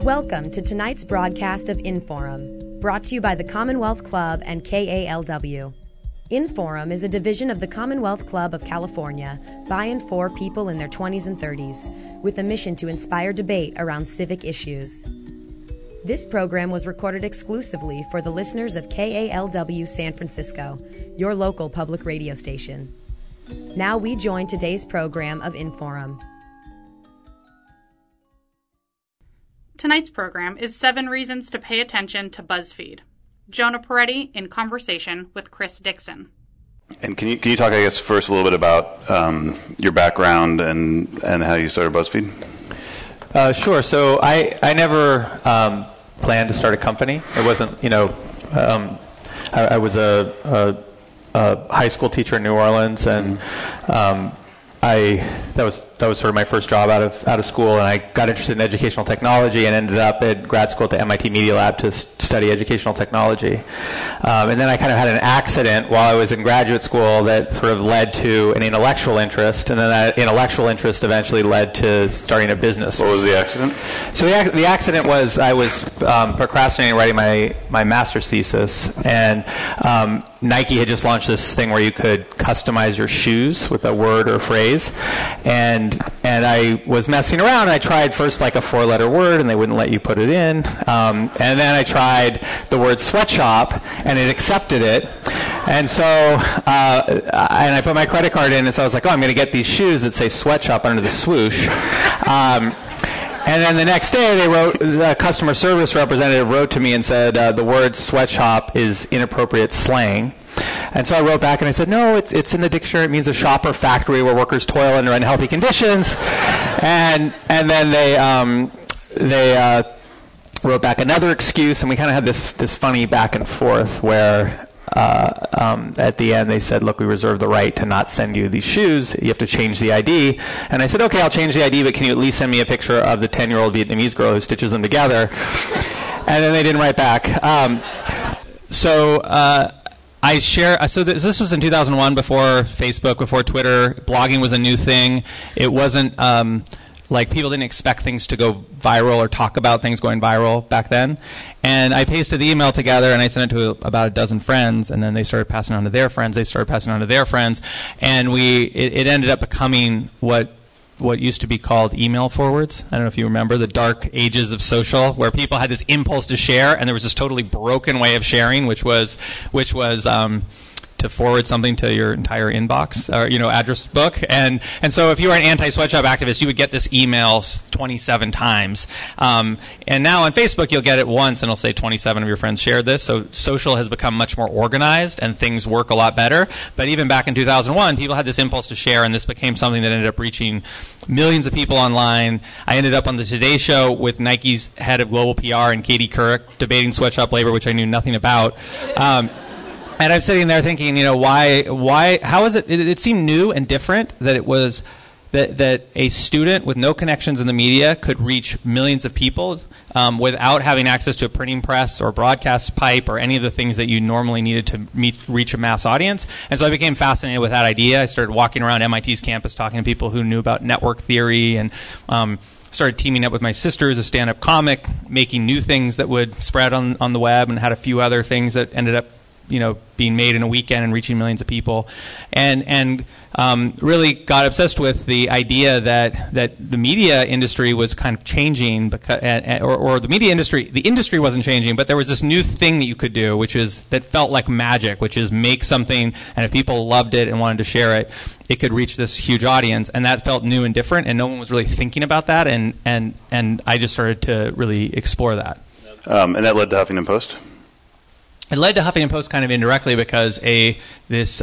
Welcome to tonight's broadcast of Inforum, brought to you by the Commonwealth Club and KALW. Inforum is a division of the Commonwealth Club of California by and for people in their 20s and 30s, with a mission to inspire debate around civic issues. This program was recorded exclusively for the listeners of KALW San Francisco, your local public radio station. Now we join today's program of Inforum. Tonight's program is 7 Reasons to Pay Attention to BuzzFeed. Jonah Peretti in conversation with Chris Dixon. And can you talk, I guess, first a little bit about your background and how you started BuzzFeed? Sure. So I never planned to start a company. It wasn't, I was a high school teacher in New Orleans, and that was sort of my first job out of school, and I got interested in educational technology and ended up at grad school at the MIT Media Lab to study educational technology. And then I kind of had an accident while I was in graduate school that sort of led to an intellectual interest, and then that intellectual interest eventually led to starting a business. What was the accident? So the accident was I was procrastinating writing my master's thesis, and Nike had just launched this thing where you could customize your shoes with a word or phrase, and I was messing around, and I tried first like a 4-letter word, and they wouldn't let you put it in, and then I tried the word sweatshop, and it accepted it, and so and I put my credit card in, and so I was like, I'm going to get these shoes that say sweatshop under the swoosh. And then the next day, the customer service representative wrote to me and said the word sweatshop is inappropriate slang. And so I wrote back and I said, no, it's in the dictionary. It means a shop or factory where workers toil under unhealthy conditions. And then they wrote back another excuse, and we kind of had this funny back and forth where at the end they said, look, we reserve the right to not send you these shoes. You have to change the ID. And I said, okay, I'll change the ID, but can you at least send me a picture of the 10-year-old Vietnamese girl who stitches them together? And then they didn't write back. So this was in 2001, before Facebook, before Twitter. Blogging was a new thing. It wasn't like people didn't expect things to go viral or talk about things going viral back then. And I pasted the email together and I sent it to about a dozen friends, and then they started passing it on to their friends. They started passing it on to their friends, and it ended up becoming what used to be called email forwards. I don't know if you remember the dark ages of social, where people had this impulse to share, and there was this totally broken way of sharing, which was to forward something to your entire inbox or address book, and so if you were an anti-sweatshop activist, you would get this email 27 times, and now on Facebook you'll get it once and it'll say 27 of your friends shared this. So social has become much more organized and things work a lot better. But even back in 2001, people had this impulse to share, and this became something that ended up reaching millions of people online. I ended up on the Today Show with Nike's head of global PR and Katie Couric debating sweatshop labor, which I knew nothing about. And I'm sitting there thinking, why, how is it? It seemed new and different that it was that a student with no connections in the media could reach millions of people without having access to a printing press or broadcast pipe or any of the things that you normally needed to reach a mass audience. And so I became fascinated with that idea. I started walking around MIT's campus talking to people who knew about network theory, and started teaming up with my sister as a stand-up comic, making new things that would spread on the web, and had a few other things that ended up being made in a weekend and reaching millions of people, and really got obsessed with the idea that the media industry was kind of changing, because, or the industry wasn't changing, but there was this new thing that you could do, that felt like magic, which is make something, and if people loved it and wanted to share it, it could reach this huge audience, and that felt new and different, and no one was really thinking about that, and I just started to really explore that. And that led to Huffington Post? It led to Huffington Post kind of indirectly, because this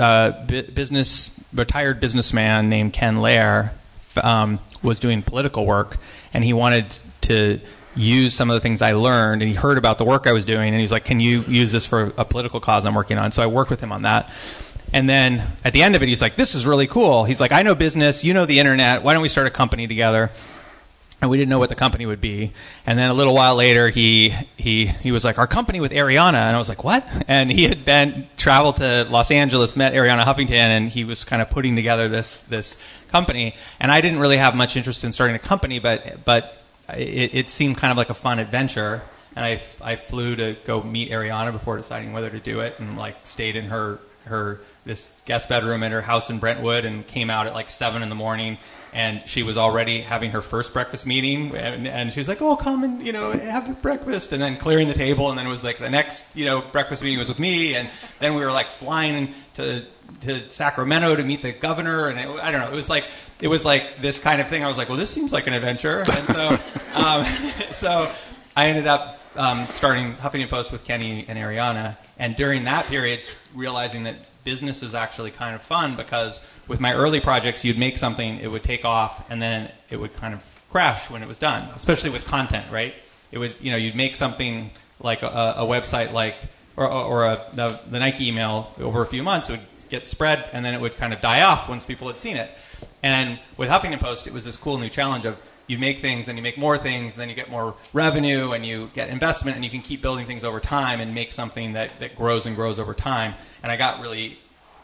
retired businessman named Ken Lair was doing political work, and he wanted to use some of the things I learned, and he heard about the work I was doing, and he's like, can you use this for a political cause I'm working on? So I worked with him on that. And then at the end of it, he's like, this is really cool. He's like, I know business, you know the internet, why don't we start a company together? And we didn't know what the company would be. And then a little while later, he was like, our company with Ariana. And I was like, what? And he had traveled to Los Angeles, met Ariana Huffington, and he was kind of putting together this company. And I didn't really have much interest in starting a company, but it seemed kind of like a fun adventure. And I flew to go meet Ariana before deciding whether to do it, and like stayed in her this guest bedroom at her house in Brentwood, and came out at like 7 a.m. And she was already having her first breakfast meeting, and she was like, "Oh, come and have breakfast," and then clearing the table, and then it was like the next breakfast meeting was with me, and then we were like flying to Sacramento to meet the governor, and I don't know, it was like this kind of thing. I was like, well, this seems like an adventure, and so so I ended up starting Huffington Post with Kenny and Ariana, and during that period, realizing that business is actually kind of fun, because with my early projects, you'd make something, it would take off, and then it would kind of crash when it was done, especially with content, right? It would, you'd make something like a website or the Nike email over a few months, it would get spread, and then it would kind of die off once people had seen it. And with Huffington Post, it was this cool new challenge of you make things, and you make more things, and then you get more revenue, and you get investment, and you can keep building things over time and make something that grows and grows over time. And I got really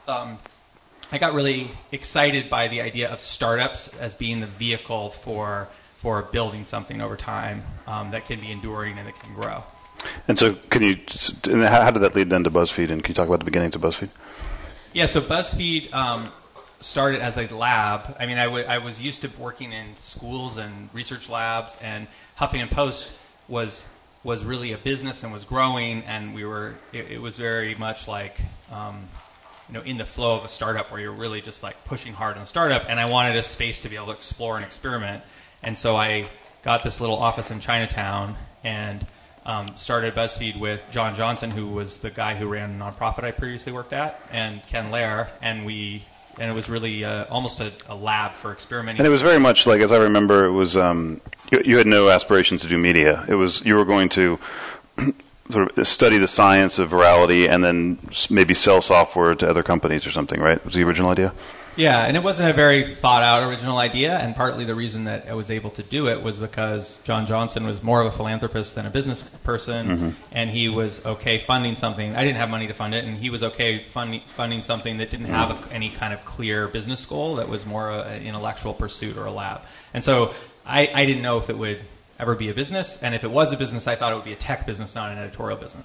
excited by the idea of startups as being the vehicle for building something over time that can be enduring and that can grow. And so, how did that lead then to BuzzFeed? And can you talk about the beginnings of BuzzFeed? Yeah, so BuzzFeed started as a lab. I mean, I was used to working in schools and research labs, and Huffington Post was really a business and was growing, and it was very much like in the flow of a startup, where you're really just like pushing hard on a startup, and I wanted a space to be able to explore and experiment. And so I got this little office in Chinatown and started BuzzFeed with John Johnson, who was the guy who ran a nonprofit I previously worked at, and Ken Lair, and it was really almost a lab for experimenting. And it was very much like, as I remember, it was you had no aspirations to do media. It was you were going to sort of study the science of virality and then maybe sell software to other companies or something, right? Was the original idea? Yeah, and it wasn't a very thought-out original idea, and partly the reason that I was able to do it was because John Johnson was more of a philanthropist than a business person, and he was okay funding something. I didn't have money to fund it, and he was okay funding something that didn't have any kind of clear business goal, that was more an intellectual pursuit or a lab. And so I didn't know if it would ever be a business, and if it was a business, I thought it would be a tech business, not an editorial business.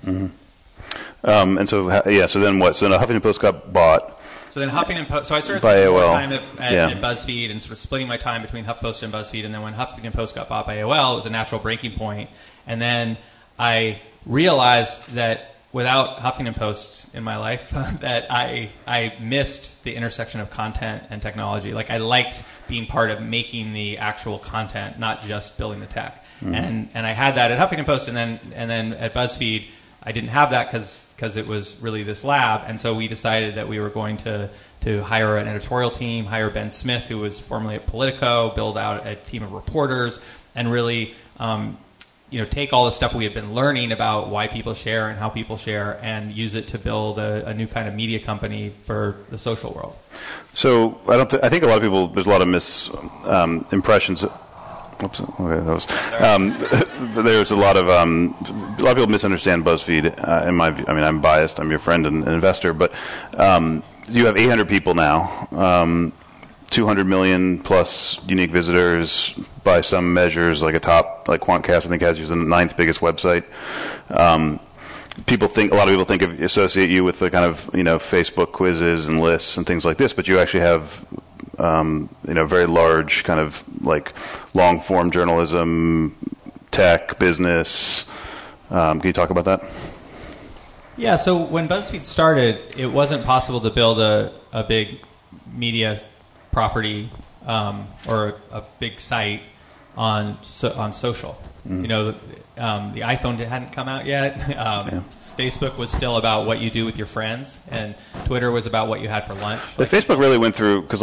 And so, so then what? So then Huffington Post got bought. So then Huffington Post. So I started spending more time at BuzzFeed and sort of splitting my time between HuffPost and BuzzFeed. And then when Huffington Post got bought by AOL, it was a natural breaking point. And then I realized that without Huffington Post in my life, that I missed the intersection of content and technology. Like, I liked being part of making the actual content, not just building the tech. And I had that at Huffington Post, and then at BuzzFeed, I didn't have that because it was really this lab, and so we decided that we were going to hire an editorial team, hire Ben Smith, who was formerly at Politico, build out a team of reporters, and really take all the stuff we had been learning about why people share and how people share, and use it to build a new kind of media company for the social world. So I think a lot of people, there's a lot of misimpressions. Oops. Okay, that was. There's a lot of people misunderstand BuzzFeed. In my view, I mean, I'm biased. I'm your friend and investor, but you have 800 people now, 200 million plus unique visitors by some measures. Like Quantcast, I think has you the 9th biggest website. A lot of people associate you with the kind of Facebook quizzes and lists and things like this, but you actually have very large kind of like long form journalism, tech, business. Can you talk about that? Yeah, so when BuzzFeed started, it wasn't possible to build a big media property or a big site on social. The iPhone hadn't come out yet. Facebook was still about what you do with your friends, and Twitter was about what you had for lunch. But Facebook really went through, because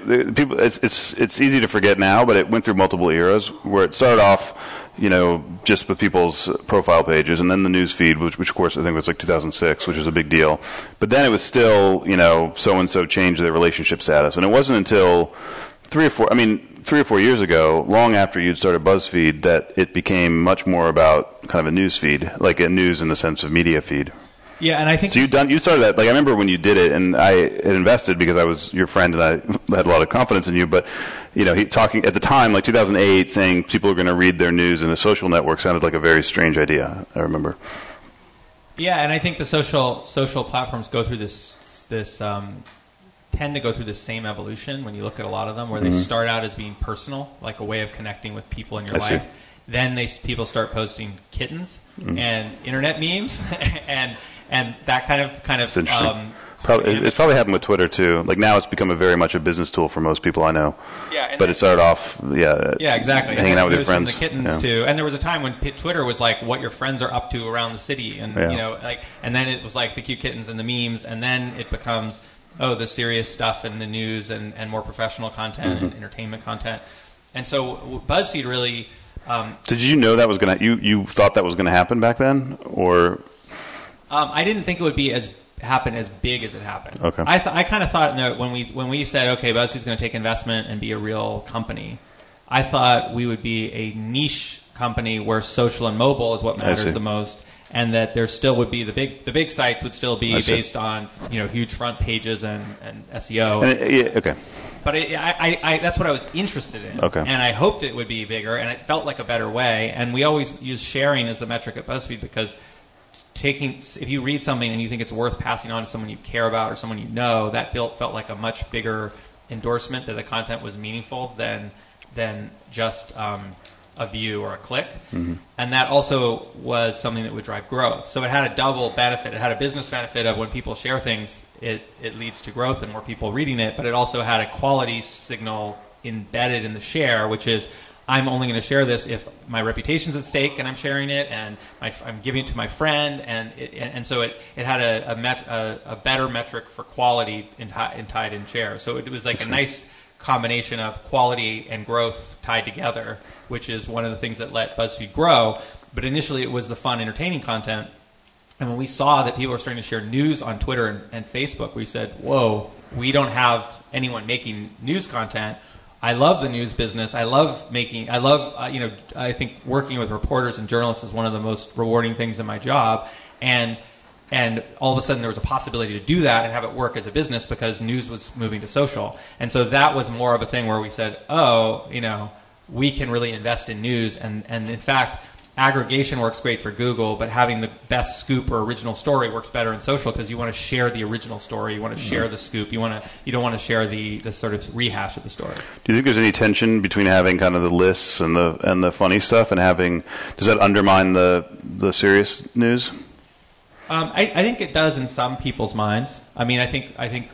it's easy to forget now, but it went through multiple eras where it started off, just with people's profile pages, and then the news feed, which of course I think was like 2006, which was a big deal. But then it was still, so and so changed their relationship status, and it wasn't until 3 or 4 years ago, long after you'd started BuzzFeed, that it became much more about kind of a news feed, like a news in the sense of media feed. Yeah, and I think so. You started that. Like I remember when you did it, and I had invested because I was your friend and I had a lot of confidence in you. But he talking at the time, like 2008, saying people are going to read their news in a social network sounded like a very strange idea. I remember. Yeah, and I think the social platforms go through tend to go through the same evolution when you look at a lot of them, where they start out as being personal, like a way of connecting with people in your life. See. Then people start posting kittens and internet memes and that kind of. It's interesting. It's probably happened with Twitter too. Like now, it's become very much a business tool for most people I know. Yeah, but it started off, exactly. hanging out with your friends. From the kittens too, and there was a time when Twitter was like what your friends are up to around the city, and and then it was like the cute kittens and the memes, and then it becomes the serious stuff and the news and more professional content and entertainment content, and so BuzzFeed really. Did you know that was going to? You thought that was going to happen back then, or? I didn't think it would be happen as big as it happened. Okay. I kind of thought when we said okay, BuzzFeed's going to take investment and be a real company, I thought we would be a niche company where social and mobile is what matters the most, and that there still would be the big sites would still be based on huge front pages and SEO. Okay. But I that's what I was interested in, and I hoped it would be bigger, and it felt like a better way. And we always use sharing as the metric at BuzzFeed because if you read something and you think it's worth passing on to someone you care about or someone you know, that felt like a much bigger endorsement that the content was meaningful than just a view or a click. And that also was something that would drive growth. So it had a double benefit. It had a business benefit of when people share things, it leads to growth and more people reading it, but it also had a quality signal embedded in the share, which is I'm only going to share this if my reputation's at stake and I'm sharing it, and I'm giving it to my friend, and so it had a better metric for quality tied in share. So it was like a nice combination of quality and growth tied together, which is one of the things that let BuzzFeed grow. But initially it was the fun, entertaining content. And when we saw that people were starting to share news on Twitter and Facebook, we said, whoa, we don't have anyone making news content. I love the news business. I think working with reporters and journalists is one of the most rewarding things in my job. And all of a sudden there was a possibility to do that and have it work as a business because news was moving to social. And so that was more of a thing where we said, we can really invest in news. And in fact, aggregation works great for Google, but having the best scoop or original story works better in social because you want to share the original story. You want to share the scoop. You don't want to share the sort of rehash of the story. Do you think there's any tension between having kind of the lists and the funny stuff and does that undermine the serious news? I think it does in some people's minds. I mean, I think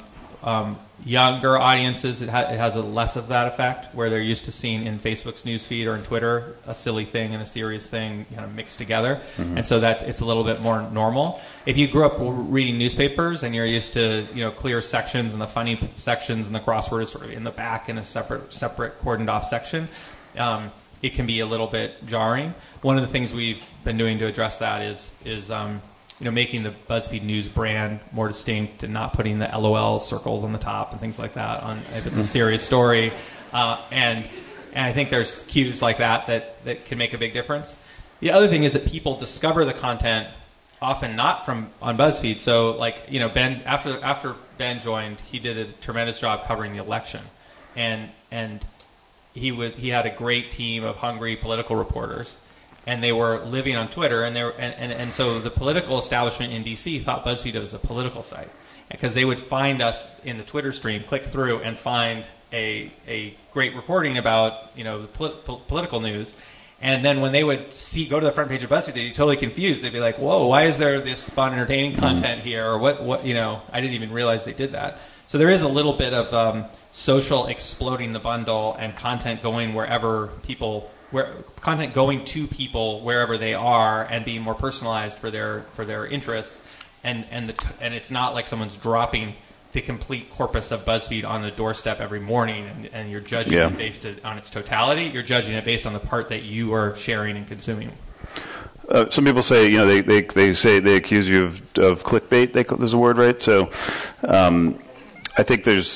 younger audiences, it has a less of that effect, where they're used to seeing in Facebook's newsfeed or in Twitter a silly thing and a serious thing kind of mixed together, and so it's a little bit more normal. If you grew up reading newspapers and you're used to clear sections and the funny sections and the crossword is sort of in the back in a separate cordoned off section, it can be a little bit jarring. One of the things we've been doing to address that is making the BuzzFeed News brand more distinct and not putting the LOL circles on the top and things like that if it's a serious story. And I think there's cues like that can make a big difference. The other thing is that people discover the content often not on BuzzFeed. So Ben, after Ben joined, he did a tremendous job covering the election. And he had a great team of hungry political reporters. And they were living on Twitter, and so the political establishment in DC thought BuzzFeed was a political site because they would find us in the Twitter stream, click through, and find a great reporting about the political news, and then when they would go to the front page of BuzzFeed, they'd be totally confused. They'd be like, "Whoa, why is there this fun, entertaining content here?" Or what I didn't even realize they did that. So there is a little bit of social exploding the bundle and content going content going to people wherever they are and being more personalized for their interests, and it's not like someone's dropping the complete corpus of BuzzFeed on the doorstep every morning and you're judging it based on its totality. You're judging it based on the part that you are sharing and consuming. Some people say they say they accuse you of clickbait. There's a word, right? So I think there's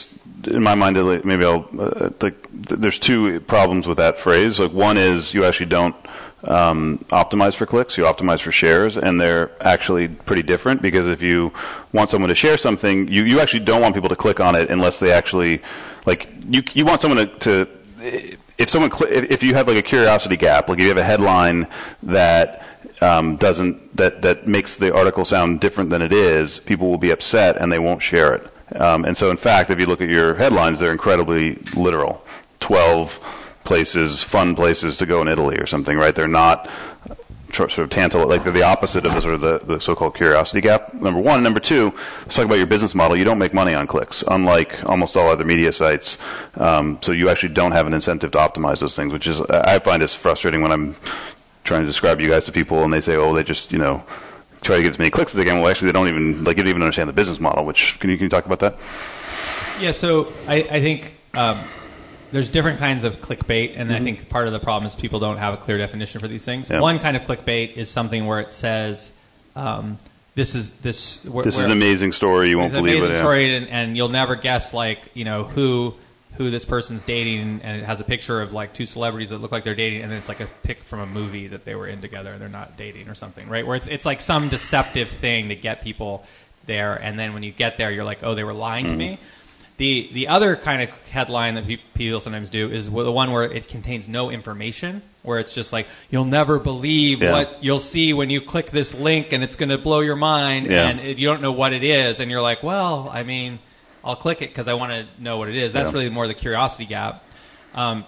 in my mind, maybe there's two problems with that phrase. Like, one is you actually don't optimize for clicks, you optimize for shares, and they're actually pretty different, because if you want someone to share something, you actually don't want people to click on it unless they actually, like, you want someone to if you have like a curiosity gap, like if you have a headline that that makes the article sound different than it is, people will be upset and they won't share it. And so, in fact, if you look at your headlines, they're incredibly literal. 12 places, fun places to go in Italy or something, right? They're not sort of like they're the opposite of the sort of the so-called curiosity gap, number one. Number two, let's talk about your business model. You don't make money on clicks, unlike almost all other media sites. So you actually don't have an incentive to optimize those things, which is, I find it's frustrating when I'm trying to describe you guys to people and they say, oh, they just, try to get as many clicks as they can. Well, actually, they don't even understand the business model. Which can you talk about that? Yeah. So I think there's different kinds of clickbait, and I think part of the problem is people don't have a clear definition for these things. Yeah. One kind of clickbait is something where it says, "This is an amazing story. You won't believe it." Amazing story, and you'll never guess who this person's dating, and it has a picture of like two celebrities that look like they're dating, and then it's like a pic from a movie that they were in together and they're not dating or something, right? Where it's like some deceptive thing to get people there, and then when you get there, you're like, oh, they were lying to me. The other kind of headline that people sometimes do is the one where it contains no information, where it's just like, you'll never believe what you'll see when you click this link, and it's going to blow your mind, and you don't know what it is, and you're like, well, I mean, I'll click it because I want to know what it is. That's really more the curiosity gap. And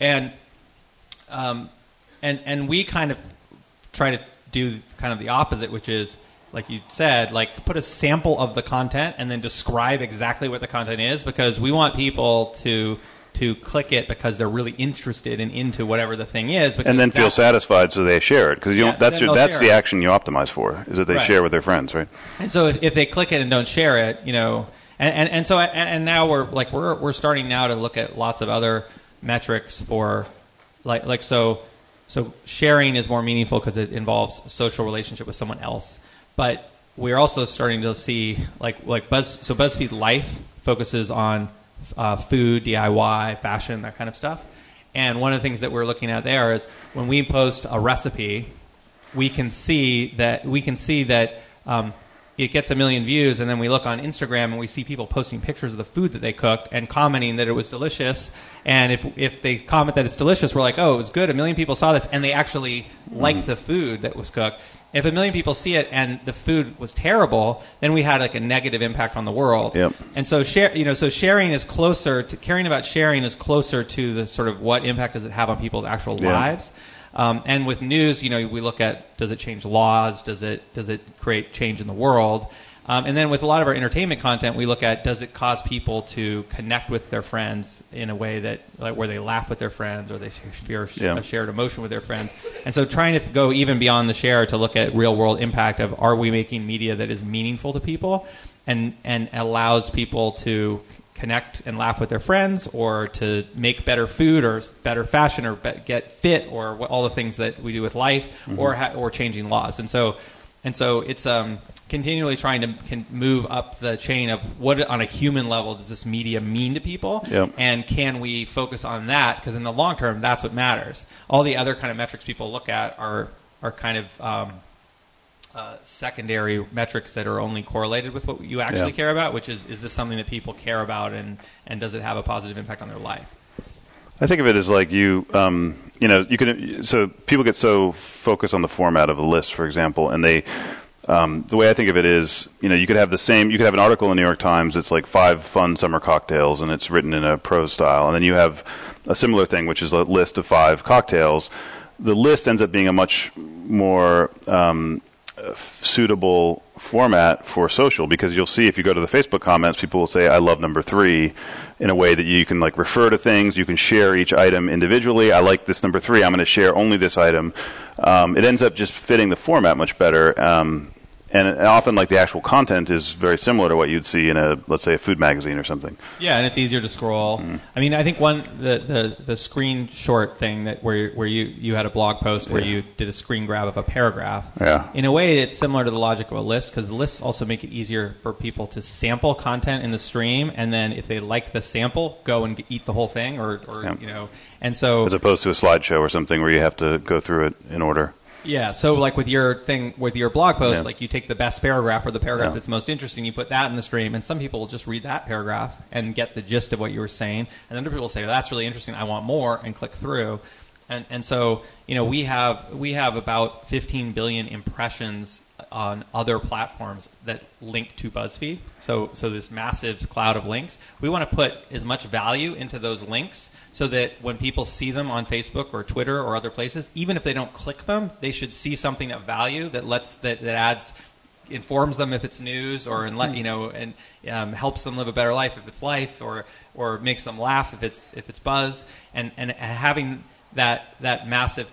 we kind of try to do kind of the opposite, which is, like you said, like put a sample of the content and then describe exactly what the content is, because we want people to click it because they're really interested and into whatever the thing is. And then feel satisfied, so they share it. Because that's the action you optimize for, is that they share with their friends, right? And so if they click it and don't share it, And now we're starting now to look at lots of other metrics for so sharing is more meaningful because it involves a social relationship with someone else. But we're also starting to see BuzzFeed Life focuses on food, DIY, fashion, that kind of stuff. And one of the things that we're looking at there is when we post a recipe, we can see that it gets 1 million views, and then we look on Instagram and we see people posting pictures of the food that they cooked and commenting that it was delicious. And if they comment that it's delicious, we're like, oh, it was good. 1 million people saw this, and they actually liked the food that was cooked. If 1 million people see it and the food was terrible, then we had like a negative impact on the world. Yep. And so sharing is closer to caring about sharing is closer to the sort of what impact does it have on people's actual lives. And with news, we look at, does it change laws? Does it create change in the world? And then with a lot of our entertainment content, we look at, does it cause people to connect with their friends in a way that, where they laugh with their friends or they share a shared emotion with their friends? And so trying to go even beyond the share to look at real world impact of, are we making media that is meaningful to people and allows people to connect and laugh with their friends, or to make better food or better fashion or get fit, or all the things that we do with life, or changing laws. And so it's continually trying to move up the chain of what on a human level does this media mean to people, and can we focus on that, because in the long term that's what matters. All the other kind of metrics people look at are kind of secondary metrics that are only correlated with what you actually care about, which is this something that people care about, and does it have a positive impact on their life? I think of it as like so people get so focused on the format of a list, for example, and they, the way I think of it is, you could have an article in the New York Times that's like 5 fun summer cocktails, and it's written in a prose style, and then you have a similar thing, which is a list of 5 cocktails. The list ends up being a much more suitable format for social, because you'll see if you go to the Facebook comments, people will say, I love number 3, in a way that you can like refer to things, you can share each item individually. I like this number 3, I'm going to share only this item. It ends up just fitting the format much better. and often like the actual content is very similar to what you'd see in let's say a food magazine or something. Yeah, and it's easier to scroll. I mean, I think the screen short thing where you had a blog post where you did a screen grab of a paragraph. Yeah. In a way, it's similar to the logic of a list, because the lists also make it easier for people to sample content in the stream, and then if they like the sample, go and eat the whole thing, or you know, and so as opposed to a slideshow or something where you have to go through it in order. Yeah, so like with your blog post, like you take the best paragraph or the paragraph that's most interesting, you put that in the stream, and some people will just read that paragraph and get the gist of what you were saying, and other people will say, well, that's really interesting, I want more, and click through. And so, you know, we have about 15 billion impressions on other platforms that link to BuzzFeed. So this massive cloud of links. We want to put as much value into those links so that when people see them on Facebook or Twitter or other places, even if they don't click them, they should see something of value that informs them if it's news, or helps them live a better life if it's life, or makes them laugh if it's buzz, and having that massive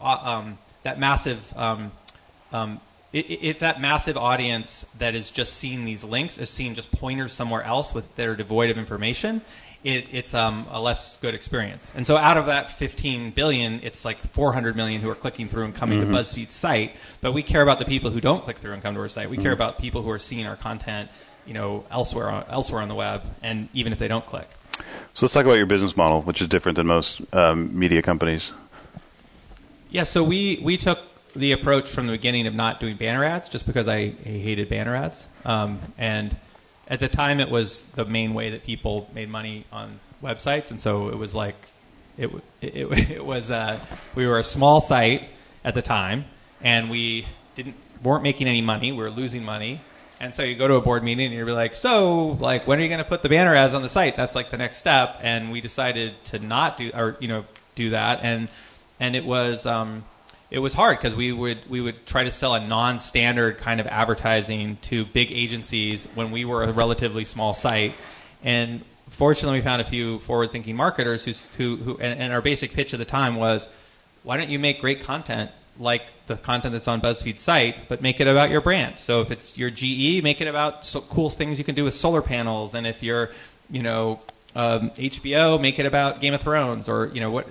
if that massive audience that is just seeing these links is seeing just pointers somewhere else that are devoid of information, it's a less good experience. And so out of that 15 billion, it's like 400 million who are clicking through and coming to BuzzFeed's site. But we care about the people who don't click through and come to our site. We care about people who are seeing our content, you know, elsewhere on the web, and even if they don't click. So let's talk about your business model, which is different than most media companies. Yeah, so we took the approach from the beginning of not doing banner ads, just because I hated banner ads. And at the time, it was the main way that people made money on websites, and so it was like it was we were a small site at the time, and we weren't making any money. We were losing money. And so you go to a board meeting and you're like, so, like, when are you going to put the banner ads on the site? That's like the next step. And we decided to not do that. And it was hard, because we would try to sell a non-standard kind of advertising to big agencies when we were a relatively small site. And fortunately, we found a few forward-thinking marketers who and our basic pitch at the time was, why don't you make great content like the content that's on BuzzFeed's site, but make it about your brand. So if it's your GE, make it about cool things you can do with solar panels. And if you're, HBO, make it about Game of Thrones, or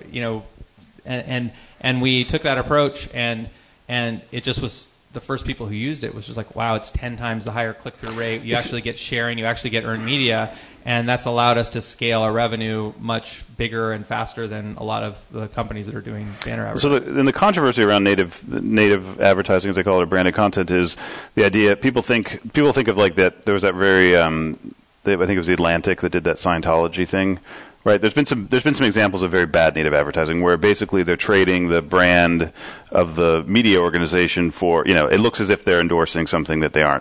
and we took that approach, and it just was, the first people who used it was just like, wow, it's 10 times the higher click-through rate. You actually get sharing, you actually get earned media, and that's allowed us to scale our revenue much bigger and faster than a lot of the companies that are doing banner advertising. So the controversy around native advertising, as they call it, or branded content, is the idea. People think of like that. There was that very, I think it was The Atlantic that did that Scientology thing. Right, there's been some examples of very bad native advertising where basically they're trading the brand of the media organization for, it looks as if they're endorsing something that they aren't.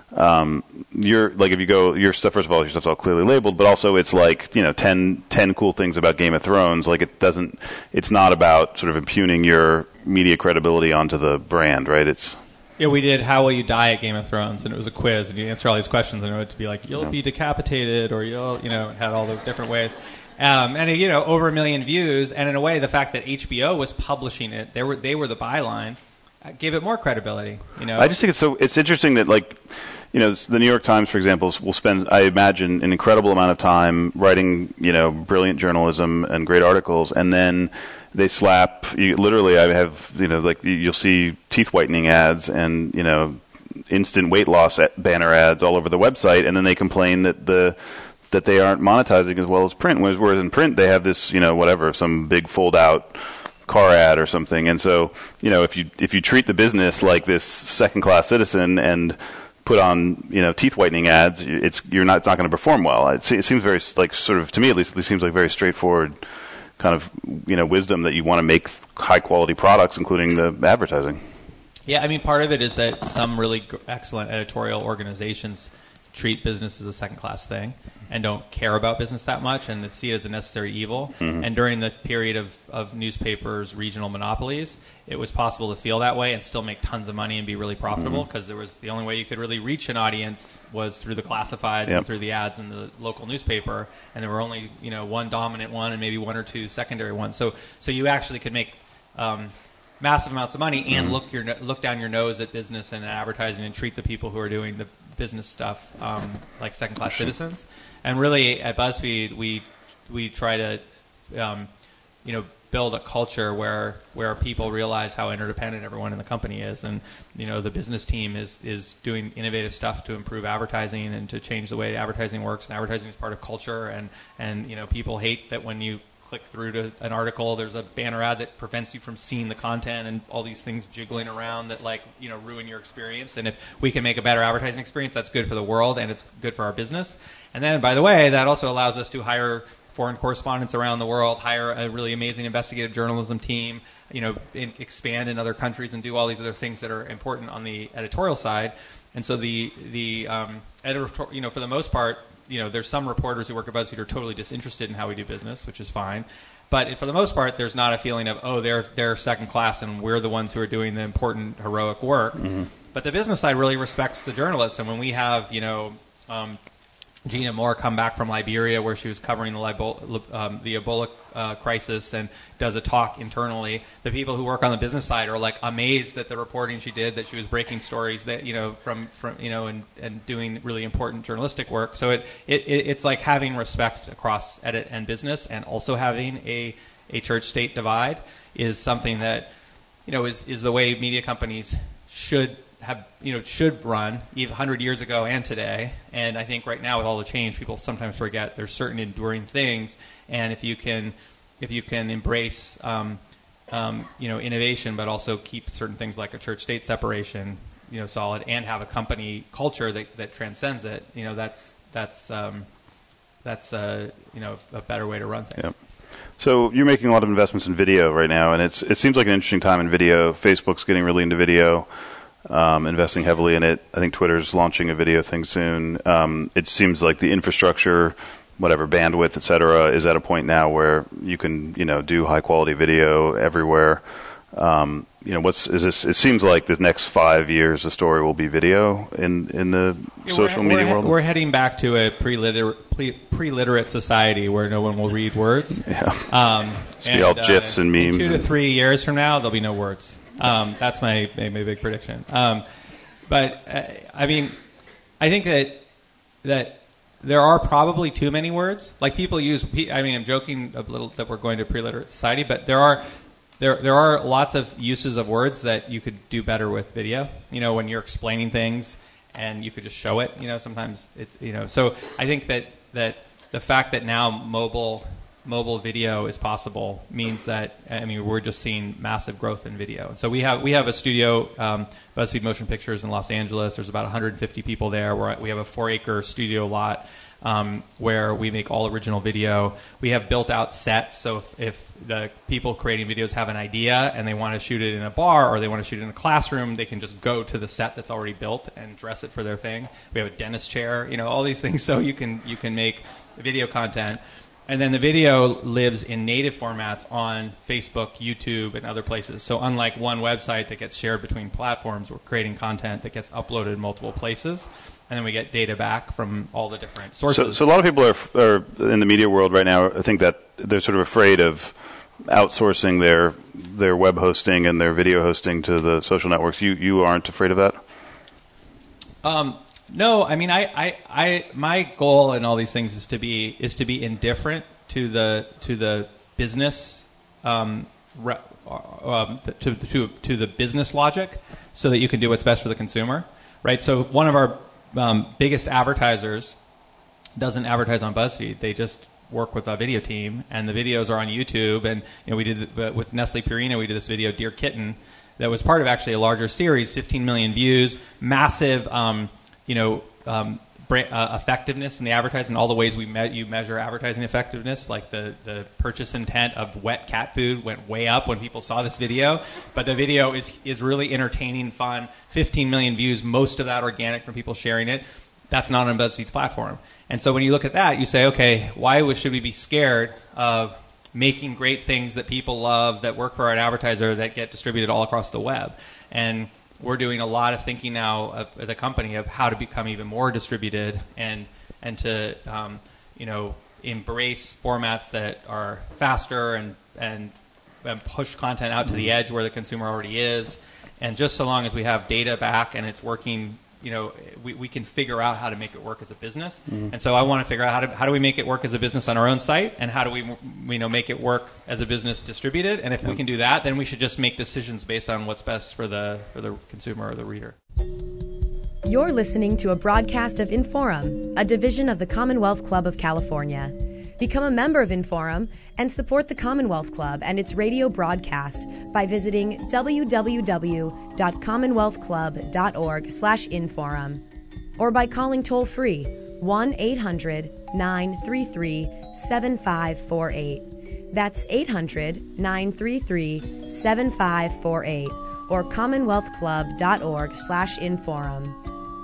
Your stuff, first of all, your stuff's all clearly labeled, but also it's like, 10 cool things about Game of Thrones. Like it's not about sort of impugning your media credibility onto the brand, right? Yeah, we did How Will You Die at Game of Thrones, and it was a quiz, and you answer all these questions, and it would be like, you'll be decapitated, or you'll, it had all the different ways. And over 1 million views, and in a way, the fact that HBO was publishing it, they were the byline, gave it more credibility. I just think it's interesting that, like, the New York Times, for example, will spend, I imagine, an incredible amount of time writing, brilliant journalism and great articles, and then they slap. Literally, I have, you'll see teeth whitening ads and instant weight loss banner ads all over the website, and then they complain that they aren't monetizing as well as print. Whereas in print, they have this, some big fold-out car ad or something. And so, if you treat the business like this second-class citizen and put on, teeth whitening ads, it's not going to perform well. It seems very, like, sort of, to me at least, it seems like very straightforward kind of, wisdom that you want to make high-quality products, including the advertising. Yeah, I mean, part of it is that some really excellent editorial organizations treat business as a second-class thing and don't care about business that much and see it as a necessary evil. Mm-hmm. And during the period of newspapers' regional monopolies, it was possible to feel that way and still make tons of money and be really profitable, because there was the only way you could really reach an audience was through the classifieds and through the ads in the local newspaper, and there were only one dominant one and maybe one or two secondary ones. So you actually could make massive amounts of money and look down your nose at business and advertising and treat the people who are doing the business stuff like second-class citizens. And really, at BuzzFeed, we try to build a culture where people realize how interdependent everyone in the company is, and the business team is doing innovative stuff to improve advertising and to change the way advertising works. And advertising is part of culture, and people hate that when you click through to an article, there's a banner ad that prevents you from seeing the content and all these things jiggling around that ruin your experience. And if we can make a better advertising experience, that's good for the world and it's good for our business. And then, by the way, that also allows us to hire foreign correspondents around the world, hire a really amazing investigative journalism team, expand in other countries and do all these other things that are important on the editorial side. And so the editor, for the most part, there's some reporters who work at BuzzFeed who are totally disinterested in how we do business, which is fine. But for the most part, there's not a feeling of, they're second class and we're the ones who are doing the important, heroic work. Mm-hmm. But the business side really respects the journalists. And when we have, Gina Moore come back from Liberia, where she was covering the Ebola crisis, and does a talk internally. The people who work on the business side are amazed at the reporting she did, that she was breaking stories that from and doing really important journalistic work. So it's like having respect across edit and business, and also having a church-state divide is something that is the way media companies should run even 100 years ago and today. And I think right now, with all the change, people sometimes forget there's certain enduring things. And if you can embrace innovation, but also keep certain things like a church-state separation solid, and have a company culture that transcends it, that's a better way to run things. Yep. So you're making a lot of investments in video right now, and it seems like an interesting time in video. Facebook's getting really into video. Investing heavily in it. I think Twitter's launching a video thing soon. It seems like the infrastructure, whatever, bandwidth, et cetera, is at a point now where you can, do high quality video everywhere. It seems like the next 5 years, the story will be video in the social media world. We're heading back to a pre-literate society where no one will read words. Yeah. It's be all GIFs and memes. 2 to 3 years from now, there'll be no words. That's my big prediction. But I think that there are probably too many words. Like people use. I'm joking a little that we're going to a pre-literate society, but there are lots of uses of words that you could do better with video. When you're explaining things and you could just show it. Sometimes it's So I think that the fact that now mobile video is possible means that we're just seeing massive growth in video. And so we have a studio, BuzzFeed Motion Pictures in Los Angeles. There's about 150 people there. We have a 4-acre studio lot where we make all original video. We have built out sets, so if the people creating videos have an idea and they want to shoot it in a bar or they want to shoot it in a classroom, they can just go to the set that's already built and dress it for their thing. We have a dentist chair, all these things, so you can make video content. And then the video lives in native formats on Facebook, YouTube, and other places. So unlike one website that gets shared between platforms, we're creating content that gets uploaded in multiple places. And then we get data back from all the different sources. So a lot of people are in the media world right now, I think that they're sort of afraid of outsourcing their web hosting and their video hosting to the social networks. You aren't afraid of that? No, my goal in all these things is to be indifferent to the business to the business logic, so that you can do what's best for the consumer, right? So one of our biggest advertisers doesn't advertise on BuzzFeed; they just work with a video team, and the videos are on YouTube. And we did with Nestle Purina, we did this video, Dear Kitten, that was part of actually a larger series, 15 million views, massive. Effectiveness in the advertising, all the ways you measure advertising effectiveness, like the purchase intent of wet cat food went way up when people saw this video. But the video is really entertaining, fun, 15 million views, most of that organic from people sharing it. That's not on BuzzFeed's platform. And so when you look at that, you say, okay, why should we be scared of making great things that people love, that work for an advertiser, that get distributed all across the web? And we're doing a lot of thinking now at the company of how to become even more distributed and to embrace formats that are faster and push content out to the edge where the consumer already is. And just so long as we have data back and it's working, we can figure out how to make it work as a business. And so I want to figure out how do we make it work as a business on our own site, and how do we make it work as a business distributed. And if we can do that, then we should just make decisions based on what's best for the consumer or the reader. You're listening to a broadcast of Inforum, a division of the Commonwealth Club of California. Become a member of Inforum and support the Commonwealth Club and its radio broadcast by visiting www.commonwealthclub.org/Inforum or by calling toll-free 1-800-933-7548. That's 800-933-7548 or commonwealthclub.org/Inforum.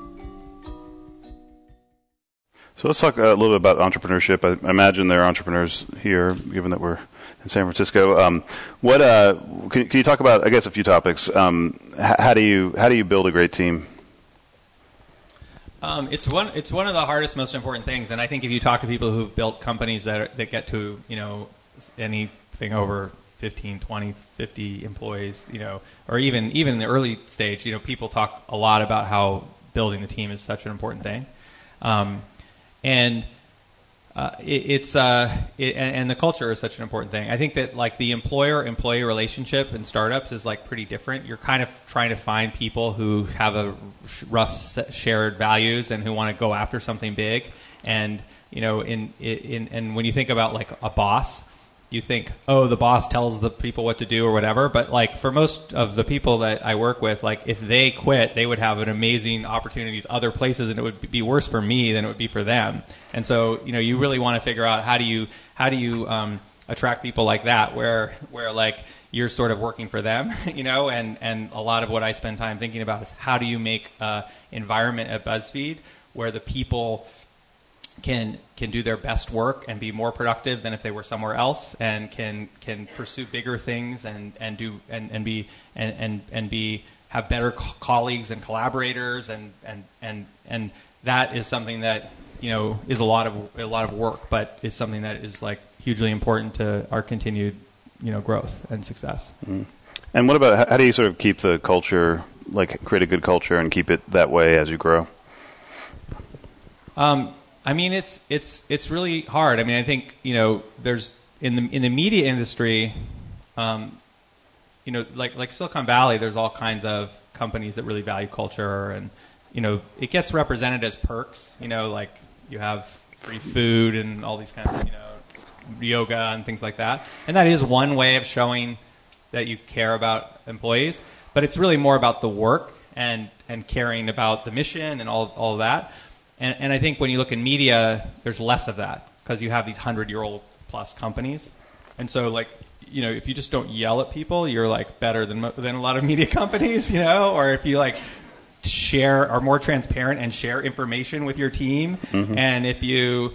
So let's talk a little bit about entrepreneurship. I imagine there are entrepreneurs here, given that we're in San Francisco. Can you talk about, I guess, a few topics? How do you build a great team? It's one of the hardest, most important things. And I think if you talk to people who've built companies that get to anything over 15, 20, 50 employees, or even in the early stage, people talk a lot about how building the team is such an important thing. And the culture is such an important thing. I think that the employer-employee relationship in startups is pretty different. You're kind of trying to find people who have a rough shared values and who want to go after something big. And and when you think about a boss, you think, oh, the boss tells the people what to do or whatever. But for most of the people that I work with, if they quit, they would have an amazing opportunities other places, and it would be worse for me than it would be for them. And so, you really want to figure out how do you attract people like that, where you're sort of working for them, and a lot of what I spend time thinking about is how do you make an environment at BuzzFeed where the people can do their best work and be more productive than if they were somewhere else, and can pursue bigger things and have better colleagues and collaborators, and that is something that is a lot of work, but is something that is hugely important to our continued growth and success. Mm. And what about how do you sort of keep the culture, create a good culture and keep it that way as you grow? I mean, it's really hard. I mean, I think there's in the media industry, like Silicon Valley, there's all kinds of companies that really value culture, and it gets represented as perks. You have free food and all these kinds of yoga and things like that, and that is one way of showing that you care about employees. But it's really more about the work and caring about the mission and all of that. And I think when you look in media, there's less of that because you have these 100-year-old plus companies. And so, if you just don't yell at people, you're better than a lot of media companies, or if you are more transparent and share information with your team. Mm-hmm. And if you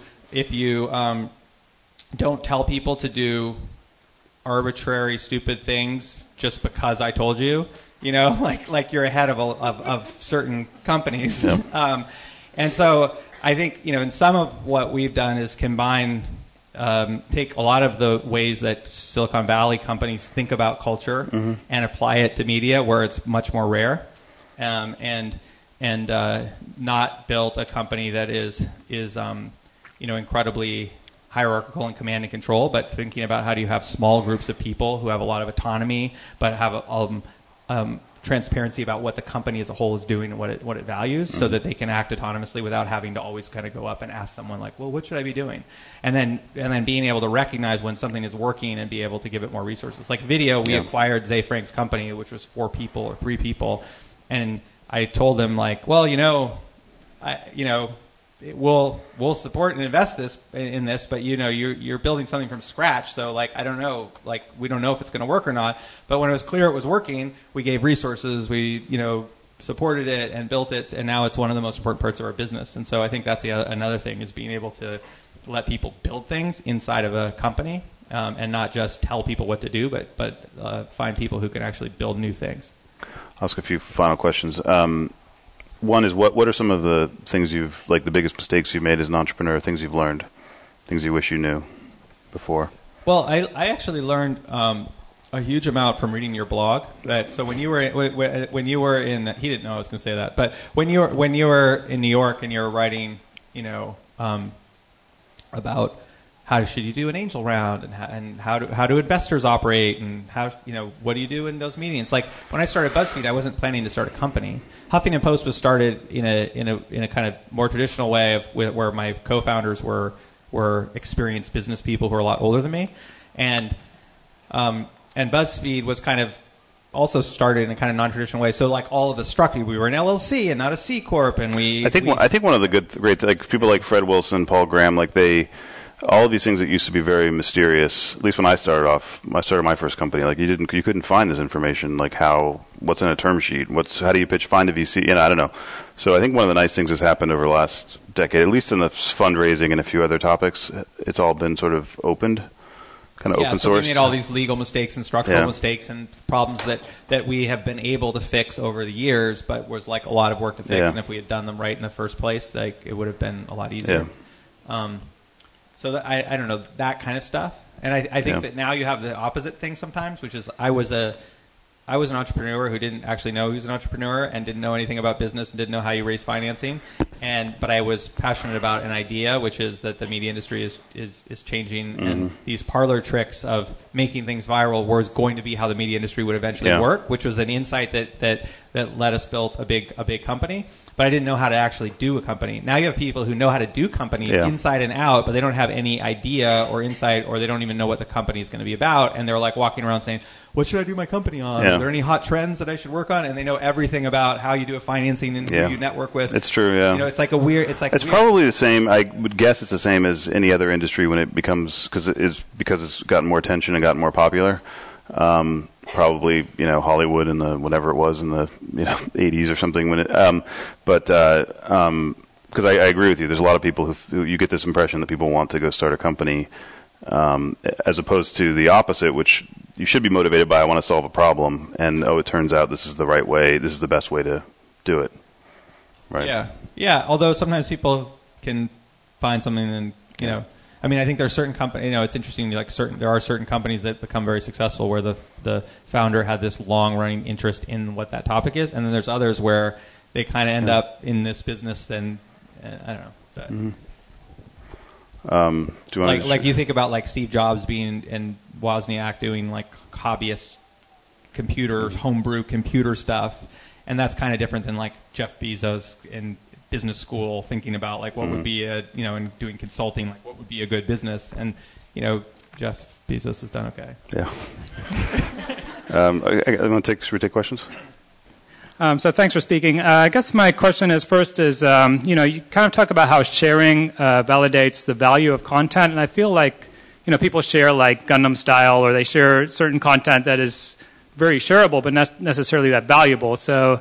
don't tell people to do arbitrary, stupid things just because I told you, you're ahead of certain companies. Yep. And so I think, in some of what we've done is combine, take a lot of the ways that Silicon Valley companies think about culture mm-hmm. and apply it to media where it's much more rare, and not built a company that is incredibly hierarchical and command and control, but thinking about how do you have small groups of people who have a lot of autonomy, but have transparency about what the company as a whole is doing and what it values, mm-hmm. so that they can act autonomously without having to always kind of go up and ask someone well, what should I be doing? And then being able to recognize when something is working and be able to give it more resources. Like video, we acquired Zay Frank's company, which was 4 people or 3 people, and I told them we'll support and invest in this, but you're building something from scratch, so I don't know, we don't know if it's going to work or not. But when it was clear it was working, we gave resources, we supported it and built it, and now it's one of the most important parts of our business. And so I think that's another thing, is being able to let people build things inside of a company, and not just tell people what to do, but find people who can actually build new things. I'll ask a few final questions. One is, what are some of the things the biggest mistakes you've made as an entrepreneur, things you've learned, things you wish you knew before? Well, I actually learned a huge amount from reading your blog. So when you were in, he didn't know I was going to say that, but when you were in New York and you were writing, about how should you do an angel round and how do investors operate and how what do you do in those meetings? Like when I started BuzzFeed, I wasn't planning to start a company. Huffington Post was started in a kind of more traditional way where my co-founders were experienced business people who are a lot older than me, and BuzzFeed was kind of also started in a kind of non-traditional way. So like all of the structure, we were an LLC and not a C corp, and I think one of the great like people like Fred Wilson, Paul Graham, like all of these things that used to be very mysterious. At least when I started my first company, like you couldn't find this information, like what's in a term sheet, how do you find a VC, I don't know. So I think one of the nice things that's happened over the last decade, at least in the fundraising and a few other topics, it's all been sort of opened. Kind of open source. We made all these legal mistakes and structural mistakes and problems that we have been able to fix over the years, but was like a lot of work to fix. Yeah. And if we had done them right in the first place, like it would have been a lot easier. Yeah. So I don't know, that kind of stuff. And I think that now you have the opposite thing sometimes, which is I was an entrepreneur who didn't actually know he was an entrepreneur and didn't know anything about business and didn't know how you raise financing. But I was passionate about an idea, which is that the media industry is changing, and these parlor tricks of making things viral was going to be how the media industry would eventually work, which was an insight that let us build a big company. But I didn't know how to actually do a company. Now you have people who know how to do companies inside and out, but they don't have any idea or insight, or they don't even know what the company is going to be about, and they're like walking around saying, "What should I do my company on? Are there any hot trends that I should work on?" And they know everything about how you do a financing and who you network with. It's true. Yeah. It's like a weird. It's probably the same. I would guess it's the same as any other industry when it becomes because it's gotten more attention and gotten more popular. Probably Hollywood in the whatever it was in the 80s or something when it. Because I agree with you. There's a lot of people who you get this impression that people want to go start a company, as opposed to the opposite, which you should be motivated by. I want to solve a problem, and it turns out this is the right way. This is the best way to do it. Right. Yeah. Although sometimes people can find something and I mean, I think there's certain companies. It's interesting. There are certain companies that become very successful where the founder had this long-running interest in what that topic is, and then there's others where they kind of end up in this business. Then I don't know. Do you like you think about like Steve Jobs being and Wozniak doing like hobbyist homebrew computer stuff, and that's kind of different than like Jeff Bezos in business school thinking about like what would be and doing consulting, like what would be a good business, and Jeff Bezos has done okay. Yeah. Should we take questions? So thanks for speaking. I guess my question is first is you kind of talk about how sharing validates the value of content, and I feel like people share like Gundam Style, or they share certain content that is very shareable but not necessarily that valuable. So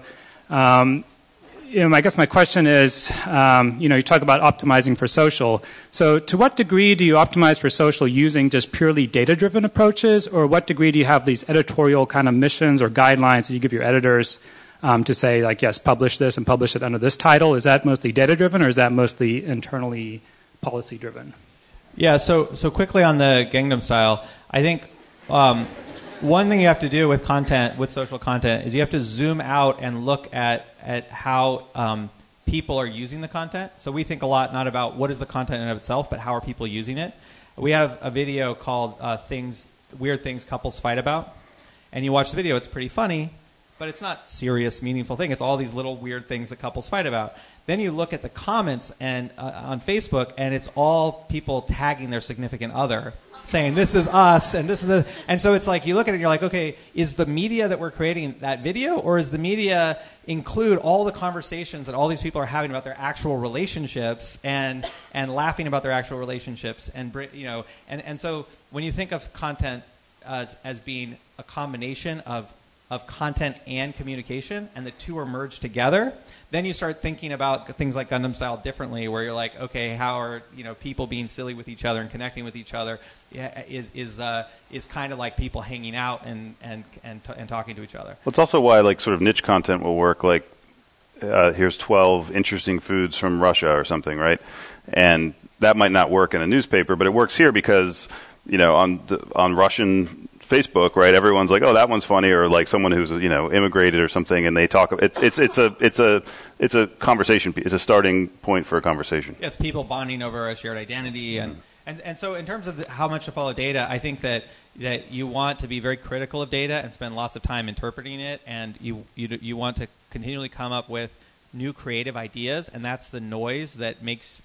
I guess my question is, you talk about optimizing for social. So to what degree do you optimize for social using just purely data-driven approaches, or what degree do you have these editorial kind of missions or guidelines that you give your editors to say, like, yes, publish this and publish it under this title? Is that mostly data-driven, or is that mostly internally policy-driven? Yeah, so quickly on the Gangnam Style, I think one thing you have to do with content, with social content, is you have to zoom out and look at how people are using the content. So we think a lot not about what is the content in and of itself, but how are people using it. We have a video called Weird Things Couples Fight About. And you watch the video, it's pretty funny, but it's not serious, meaningful thing. It's all these little weird things that couples fight about. Then you look at the comments and on Facebook, and it's all people tagging their significant other, saying this is us and this is the, and so it's like you look at it and you're like, okay, is the media that we're creating that video, or is the media include all the conversations that all these people are having about their actual relationships and laughing about their actual relationships, and and so when you think of content as being a combination of content and communication, and the two are merged together, then you start thinking about things like Gundam Style differently, where you're like, okay, how are people being silly with each other and connecting with each other is kind of like people hanging out and talking to each other. Well, it's also why like sort of niche content will work. Like here's 12 interesting foods from Russia or something, right? And that might not work in a newspaper, but it works here because on Russian Facebook, right? Everyone's like, oh, that one's funny, or like someone who's immigrated or something, and they talk. It's a conversation. It's a starting point for a conversation. Yeah, it's people bonding over a shared identity, and so in terms of how much to follow data, I think that you want to be very critical of data and spend lots of time interpreting it, and you want to continually come up with new creative ideas, and that's the noise that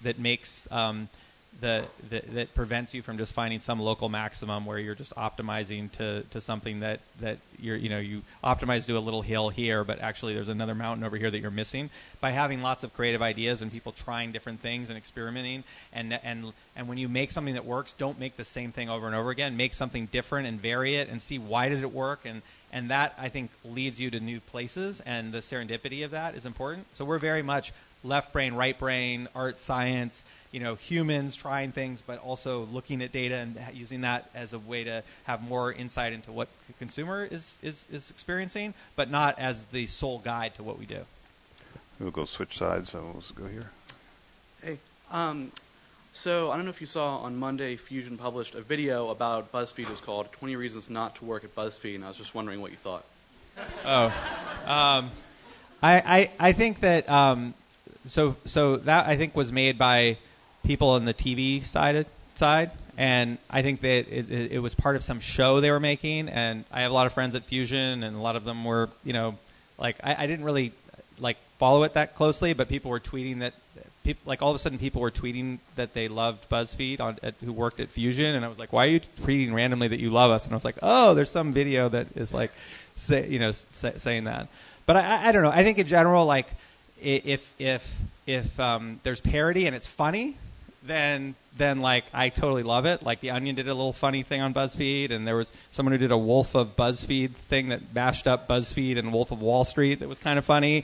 prevents you from just finding some local maximum where you're just optimizing to something that you optimize to a little hill here, but actually there's another mountain over here that you're missing. By having lots of creative ideas and people trying different things and experimenting, and when you make something that works, don't make the same thing over and over again. Make something different and vary it and see why did it work, and that, I think, leads you to new places, and the serendipity of that is important. So we're very much left brain, right brain, art, science, humans trying things, but also looking at data and using that as a way to have more insight into what the consumer is experiencing, but not as the sole guide to what we do. We'll go switch sides, so let's go here. Hey, so I don't know if you saw on Monday, Fusion published a video about BuzzFeed. It was called 20 Reasons Not to Work at BuzzFeed, and I was just wondering what you thought. I think that so that I think was made by people on the TV side, and I think that it was part of some show they were making. And I have a lot of friends at Fusion, and a lot of them were, I didn't really follow it that closely, but people were tweeting that. All of a sudden, people were tweeting that they loved BuzzFeed who worked at Fusion, and I was like, "Why are you tweeting randomly that you love us?" And I was like, "Oh, there's some video that is saying that." But I don't know. I think in general, if there's parody and it's funny, then I totally love it. Like The Onion did a little funny thing on BuzzFeed, and there was someone who did a Wolf of BuzzFeed thing that mashed up BuzzFeed and Wolf of Wall Street that was kind of funny.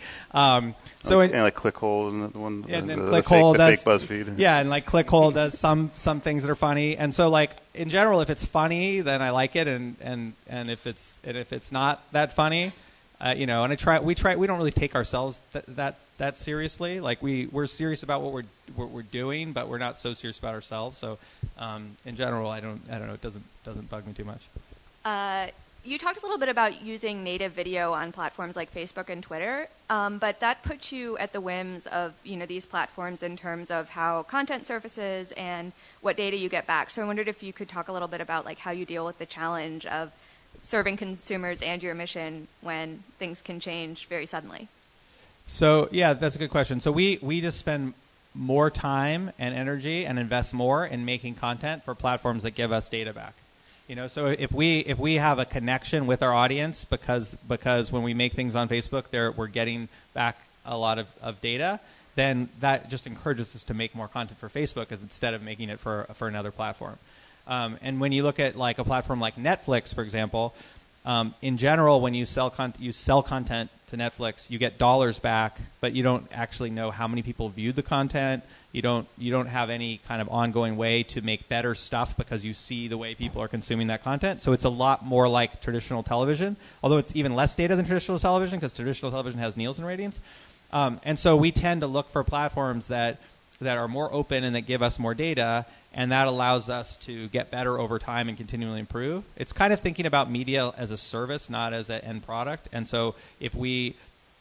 Clickhole and the one. Yeah, and then Clickhole does fake BuzzFeed. Yeah, and Clickhole does some things that are funny. And so in general, if it's funny, then I like it, and if it's not that funny. We don't really take ourselves that seriously. We're serious about what we're doing, but we're not so serious about ourselves. So, in general, I don't know. It doesn't bug me too much. You talked a little bit about using native video on platforms like Facebook and Twitter, but that puts you at the whims of these platforms in terms of how content surfaces and what data you get back. So I wondered if you could talk a little bit about how you deal with the challenge of serving consumers and your mission when things can change very suddenly. So yeah, that's a good question. So we just spend more time and energy and invest more in making content for platforms that give us data back. So if we have a connection with our audience because when we make things on Facebook, we're getting back a lot of data, then that just encourages us to make more content for Facebook instead of making it for another platform. And when you look at a platform like Netflix, for example, in general, when you sell content to Netflix, you get dollars back, but you don't actually know how many people viewed the content. You don't have any kind of ongoing way to make better stuff because you see the way people are consuming that content. So it's a lot more like traditional television, although it's even less data than traditional television because traditional television has Nielsen ratings. And so we tend to look for platforms that are more open and that give us more data, and that allows us to get better over time and continually improve. It's kind of thinking about media as a service, not as an end product. And so if we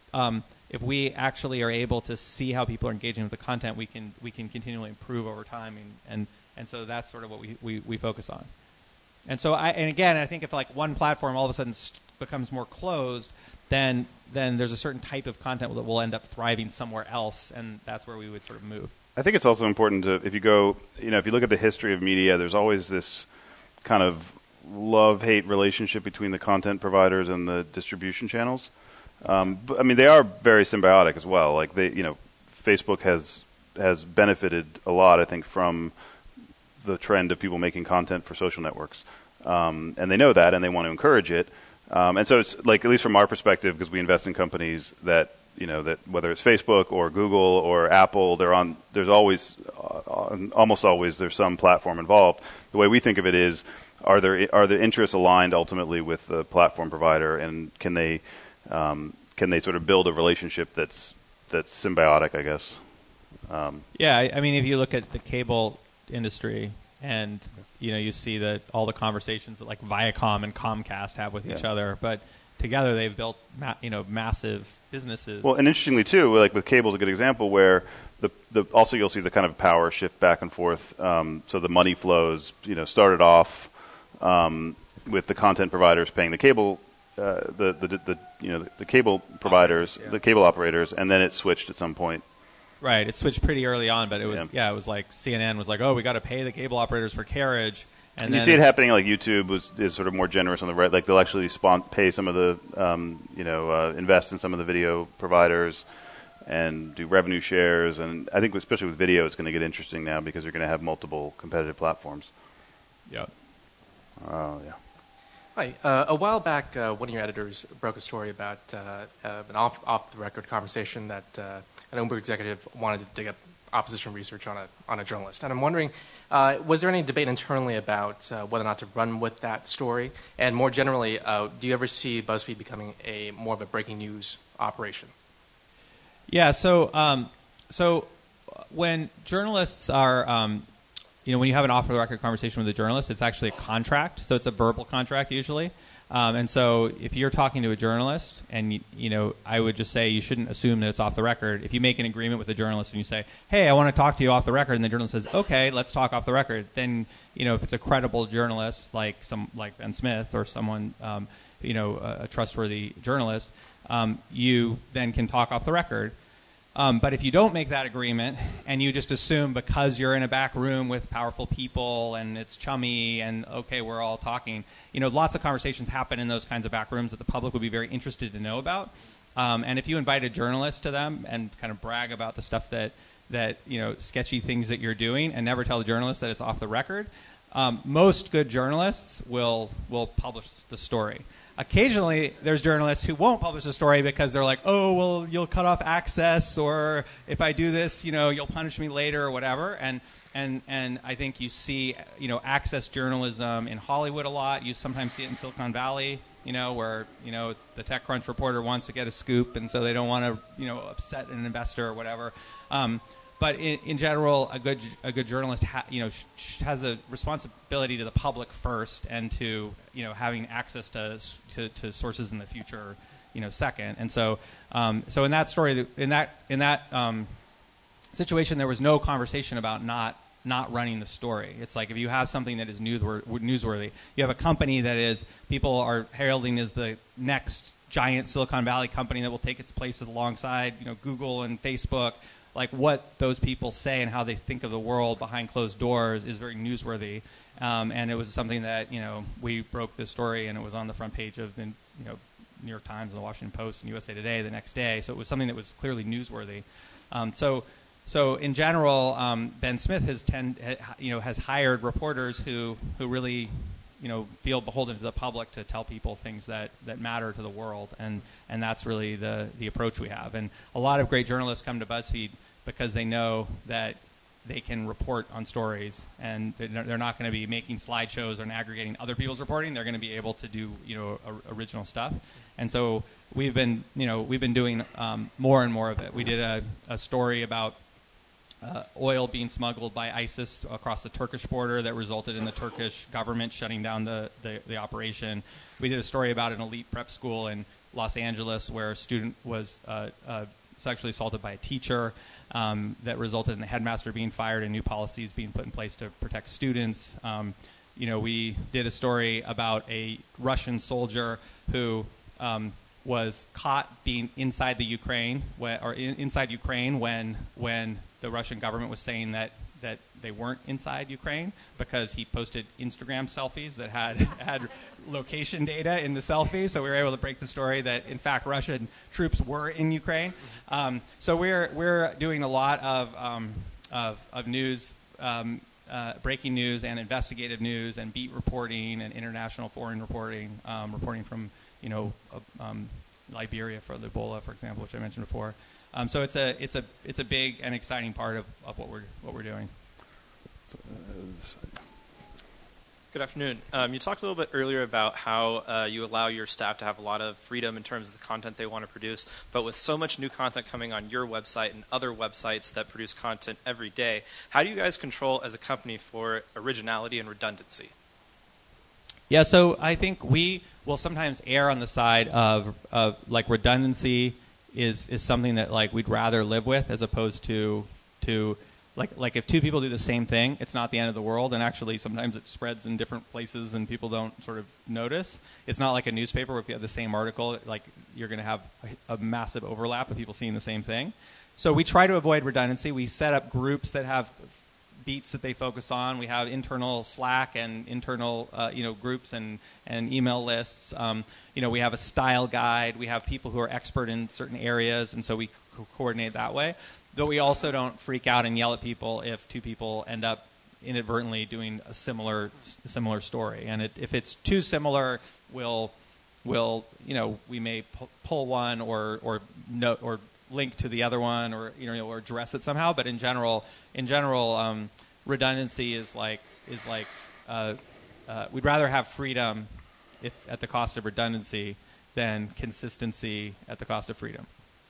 actually are able to see how people are engaging with the content, we can continually improve over time, and so that's sort of what we focus on. And so I think if one platform all of a sudden becomes more closed, then there's a certain type of content that will end up thriving somewhere else, and that's where we would sort of move. I think it's also important to, if you look at the history of media, there's always this kind of love-hate relationship between the content providers and the distribution channels. But I mean, they are very symbiotic as well. Facebook has benefited a lot, I think, from the trend of people making content for social networks, and they know that, and they want to encourage it. And so it's at least from our perspective, because we invest in companies that whether it's Facebook or Google or Apple, there's always, almost always, there's some platform involved. The way we think of it is, are the interests aligned ultimately with the platform provider, and can they sort of build a relationship that's symbiotic, I guess. Yeah, I mean, if you look at the cable industry, and you see that all the conversations that like Viacom and Comcast have with each other, but together they've built massive businesses. Well, and interestingly too, like with cable is a good example where also you'll see the kind of power shift back and forth. So the money flows, started off with the content providers paying the cable, the cable providers, the cable operators, and then it switched at some point. Right, it switched pretty early on, but it was it was like CNN was like, oh, we got to pay the cable operators for carriage. And you see it happening, like YouTube is sort of more generous on the right. Like they'll actually pay some of the, invest in some of the video providers and do revenue shares. And I think especially with video, it's going to get interesting now because you're going to have multiple competitive platforms. Yep. Oh, yeah. Hi. A while back, one of your editors broke a story about an off-the-record conversation that an Uber executive wanted to dig up opposition research on a journalist. And I'm wondering, was there any debate internally about whether or not to run with that story? And more generally, do you ever see BuzzFeed becoming more of a breaking news operation? Yeah. So when journalists are, when you have an off-the-record conversation with a journalist, it's actually a contract. So it's a verbal contract usually. And so if you're talking to a journalist, and I would just say you shouldn't assume that it's off the record. If you make an agreement with a journalist and you say, "Hey, I want to talk to you off the record," and the journalist says, "Okay, let's talk off the record," then if it's a credible journalist like Ben Smith or someone, a trustworthy journalist, you then can talk off the record. But if you don't make that agreement and you just assume because you're in a back room with powerful people and it's chummy and okay, we're all talking, lots of conversations happen in those kinds of back rooms that the public would be very interested to know about. And if you invite a journalist to them and kind of brag about the stuff that sketchy things that you're doing and never tell the journalist that it's off the record, most good journalists will publish the story. Occasionally, there's journalists who won't publish the story because they're like, oh, well, you'll cut off access, or if I do this, you'll punish me later or whatever. And I think you see, access journalism in Hollywood a lot. You sometimes see it in Silicon Valley, where, the TechCrunch reporter wants to get a scoop, and so they don't want to, upset an investor or whatever. But in general, a good journalist has a responsibility to the public first, and to having access to sources in the future second. And so in that story, in that situation, there was no conversation about not running the story. It's like if you have something that is newsworthy, you have a company that people are heralding as the next giant Silicon Valley company that will take its place alongside Google and Facebook. Like what those people say and how they think of the world behind closed doors is very newsworthy, and it was something that we broke this story and it was on the front page of the New York Times and the Washington Post and USA Today the next day. So it was something that was clearly newsworthy. So in general, Ben Smith has hired reporters who really feel beholden to the public to tell people things that matter to the world, and that's really the approach we have. And a lot of great journalists come to BuzzFeed because they know that they can report on stories, and they're not going to be making slideshows and aggregating other people's reporting. They're going to be able to do original stuff. And so we've been doing more and more of it. We did a story about oil being smuggled by ISIS across the Turkish border that resulted in the Turkish government shutting down the operation. We did a story about an elite prep school in Los Angeles where a student was sexually assaulted by a teacher that resulted in the headmaster being fired and new policies being put in place to protect students. We did a story about a Russian soldier who was caught being inside the Ukraine, inside Ukraine when the Russian government was saying that they weren't inside Ukraine because he posted Instagram selfies that had location data in the selfies. So we were able to break the story that in fact Russian troops were in Ukraine. So we're doing a lot of news, breaking news and investigative news and beat reporting and international foreign reporting, reporting from Liberia for the Ebola, for example, which I mentioned before. So it's a big and exciting part of what we're doing. Good afternoon. You talked a little bit earlier about how you allow your staff to have a lot of freedom in terms of the content they want to produce, but with so much new content coming on your website and other websites that produce content every day, how do you guys control as a company for originality and redundancy? Yeah, so I think we will sometimes err on the side of like redundancy is something that like we'd rather live with as opposed to like if two people do the same thing, it's not the end of the world, and actually sometimes it spreads in different places and people don't sort of notice. It's not like a newspaper where if you have the same article, like you're going to have a massive overlap of people seeing the same thing. So we try to avoid redundancy. We set up groups that have beats that they focus on. We have internal Slack and internal groups and email lists. We have a style guide. We have people who are expert in certain areas, and so we coordinate that way. Though we also don't freak out and yell at people if two people end up inadvertently doing a similar story. And if it's too similar, we may pull one or link to the other one or address it somehow. But in general, redundancy is like we'd rather have freedom at the cost of redundancy than consistency at the cost of freedom.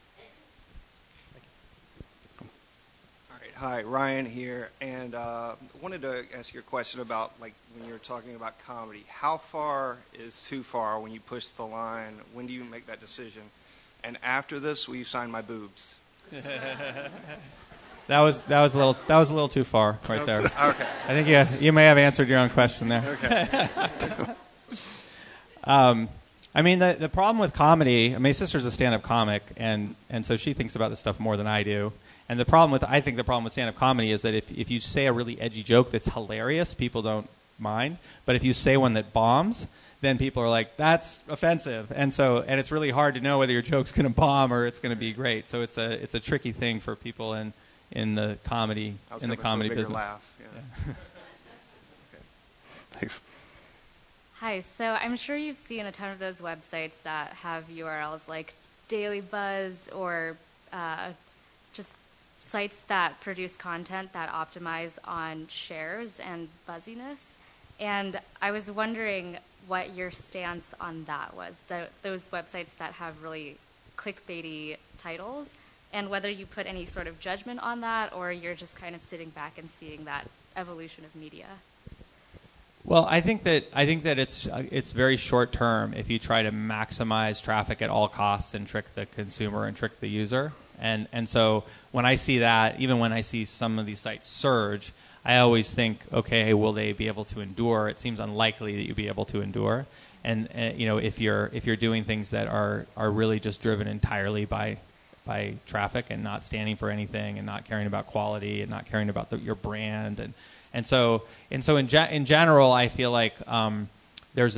Hi, Ryan here, and wanted to ask you a question about like when you're talking about comedy. How far is too far when you push the line? When do you make that decision? And after this, will you sign my boobs? That was a little too far right there. Okay. I think you may have answered your own question there. Okay. I mean, the problem with comedy. My sister's a stand-up comic, and so she thinks about this stuff more than I do. And I think the problem with stand-up comedy is that if you say a really edgy joke that's hilarious, people don't mind. But if you say one that bombs, then people are like, that's offensive. And it's really hard to know whether your joke's going to bomb or it's going to be great. So it's a tricky thing for people in the comedy business. Laugh. Yeah. Okay. Thanks. Hi. So I'm sure you've seen a ton of those websites that have URLs like Daily Buzz or just sites that produce content that optimize on shares and buzziness. And I was wondering what your stance on that was, those websites that have really clickbaity titles, and whether you put any sort of judgment on that, or you're just kind of sitting back and seeing that evolution of media. Well, I think that it's very short term if you try to maximize traffic at all costs and trick the consumer and trick the user. And so when I see that, even when I see some of these sites surge, I always think, okay, will they be able to endure? It seems unlikely that you'll be able to endure. And if you're doing things that are really just driven entirely by traffic and not standing for anything and not caring about quality and not caring about your brand and so in general, I feel like there's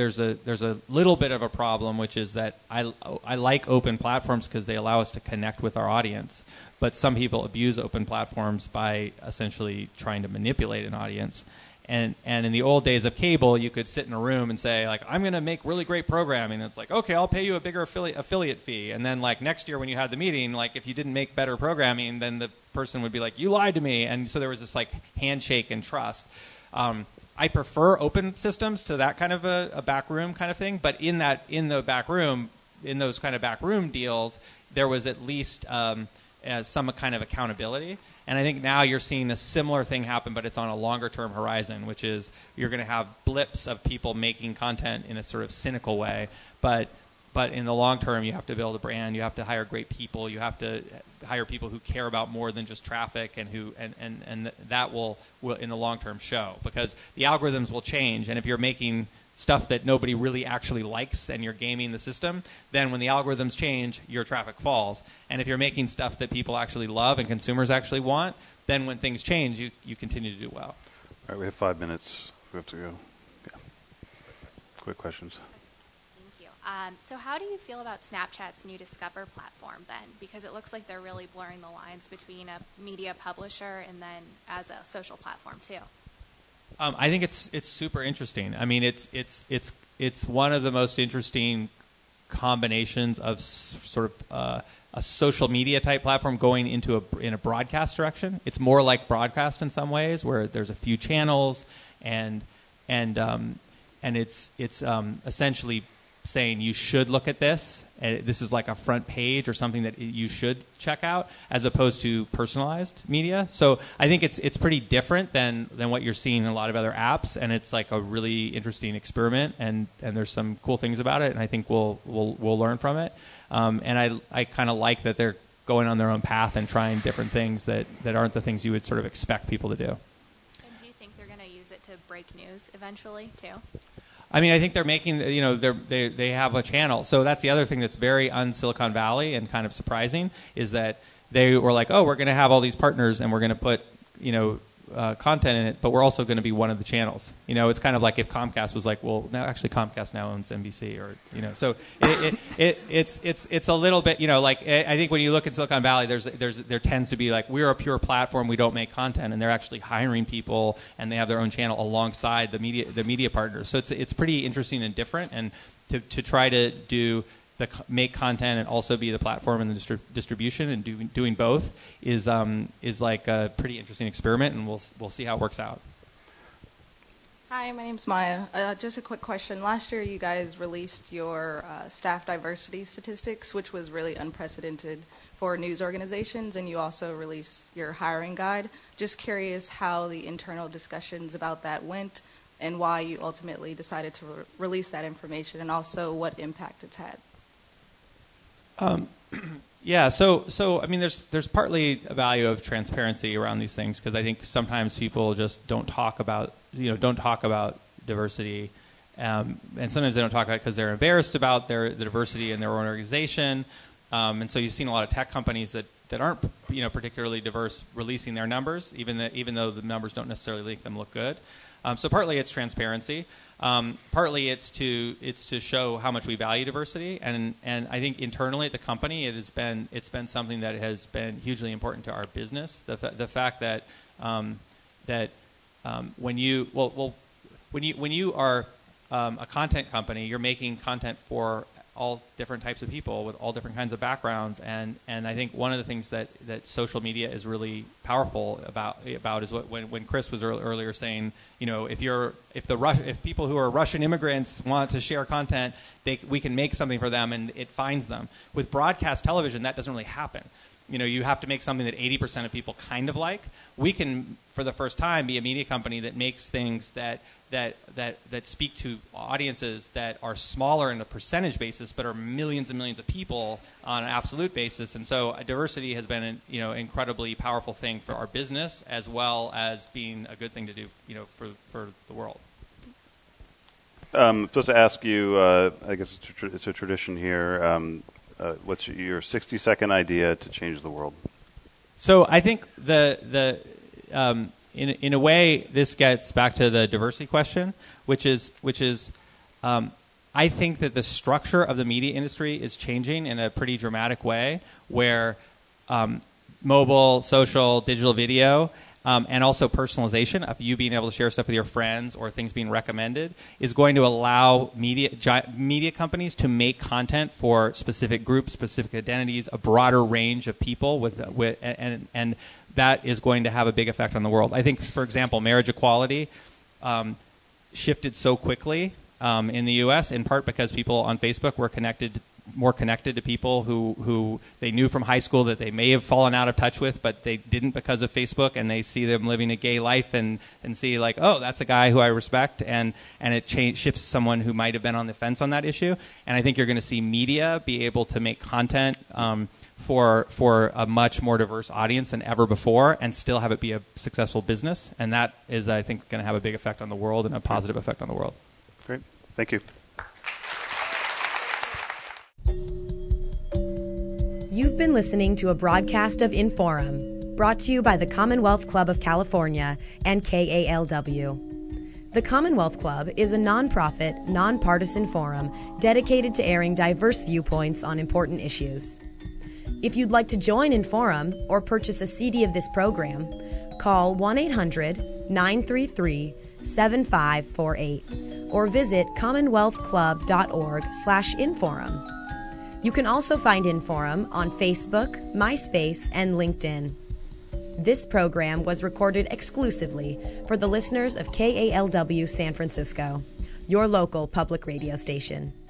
a little bit of a problem, which is that I like open platforms because they allow us to connect with our audience. But some people abuse open platforms by essentially trying to manipulate an audience. And in the old days of cable, you could sit in a room and say, like, I'm going to make really great programming. And it's like, okay, I'll pay you a bigger affiliate fee. And then, like, next year when you had the meeting, like, if you didn't make better programming, then the person would be like, you lied to me. And so there was this, like, handshake and trust. I prefer open systems to that kind of a backroom kind of thing. But in those kind of backroom deals, there was at least some kind of accountability. And I think now you're seeing a similar thing happen, but it's on a longer-term horizon, which is you're going to have blips of people making content in a sort of cynical way. But in the long term, you have to build a brand. You have to hire great people. You have to hire people who care about more than just traffic, and that will in the long term show, because the algorithms will change. And if you're making stuff that nobody really actually likes and you're gaming the system, then when the algorithms change, your traffic falls. And if you're making stuff that people actually love and consumers actually want, then when things change, you continue to do well. All right, we have 5 minutes. We have to go. Yeah. Quick questions. Thank you. So how do you feel about Snapchat's new Discover platform then? Because it looks like they're really blurring the lines between a media publisher and then as a social platform too. I think it's super interesting. I mean, it's one of the most interesting combinations of sort of a social media type platform going into in a broadcast direction. It's more like broadcast in some ways, where there's a few channels and it's essentially saying you should look at this. And this is like a front page or something that you should check out, as opposed to personalized media. So I think it's pretty different than what you're seeing in a lot of other apps, and it's like a really interesting experiment, and there's some cool things about it, and I think we'll learn from it. And I kind of like that they're going on their own path and trying different things that aren't the things you would sort of expect people to do. And do you think they're going to use it to break news eventually too? I mean, I think they're making, they have a channel. So that's the other thing that's very un-Silicon Valley and kind of surprising, is that they were like, oh, we're going to have all these partners and we're going to put, content in it, but we're also going to be one of the channels. It's kind of like if Comcast was like, well, now actually Comcast now owns NBC, or so it's a little bit, I think when you look at Silicon Valley, there tends to be like, we're a pure platform, we don't make content, and they're actually hiring people and they have their own channel alongside the media partners. So it's pretty interesting and different, and to try to make content and also be the platform and the distribution, and doing both is like a pretty interesting experiment, and we'll see how it works out. Hi, my name's Maya. Just a quick question. Last year you guys released your staff diversity statistics, which was really unprecedented for news organizations, and you also released your hiring guide. Just curious how the internal discussions about that went, and why you ultimately decided to release that information, and also what impact it's had. Yeah, so I mean, there's partly a value of transparency around these things, because I think sometimes people just don't talk about diversity, and sometimes they don't talk about it because they're embarrassed about the diversity in their own organization, and so you've seen a lot of tech companies that aren't particularly diverse releasing their numbers, even though the numbers don't necessarily make them look good. So partly it's transparency. Partly it's to show how much we value diversity, and I think internally at the company it's been something that has been hugely important to our business. The fact that when you are a content company, you're making content for all different types of people with all different kinds of backgrounds, and I think one of the things that social media is really powerful about is when Chris was earlier saying, if people who are Russian immigrants want to share content, we can make something for them and it finds them. With broadcast television, that doesn't really happen. You have to make something that 80% of people kind of like. We can, for the first time, be a media company that makes things that speak to audiences that are smaller in a percentage basis, but are millions and millions of people on an absolute basis. And so diversity has been an incredibly powerful thing for our business, as well as being a good thing to do for the world. I'm supposed to ask you, I guess it's a tradition here, what's your 60-second idea to change the world? So I think in a way this gets back to the diversity question, which is I think that the structure of the media industry is changing in a pretty dramatic way, where mobile, social, digital video, and also personalization of you being able to share stuff with your friends or things being recommended is going to allow media companies to make content for specific groups, specific identities, a broader range of people and that is going to have a big effect on the world. I think, for example, marriage equality shifted so quickly in the U.S. in part because people on Facebook were more connected to people who they knew from high school that they may have fallen out of touch with, but they didn't because of Facebook, and they see them living a gay life and see like, oh, that's a guy who I respect, and it shifts someone who might have been on the fence on that issue. And I think you're going to see media be able to make content for a much more diverse audience than ever before, and still have it be a successful business. And that is, I think, going to have a big effect on the world and a positive effect on the world. Great. Thank you. You've been listening to a broadcast of Inforum, brought to you by the Commonwealth Club of California and KALW. The Commonwealth Club is a nonprofit, nonpartisan forum dedicated to airing diverse viewpoints on important issues. If you'd like to join Inforum or purchase a CD of this program, call 1-800-933-7548 or visit commonwealthclub.org/Inforum. You can also find Inforum on Facebook, MySpace, and LinkedIn. This program was recorded exclusively for the listeners of KALW San Francisco, your local public radio station.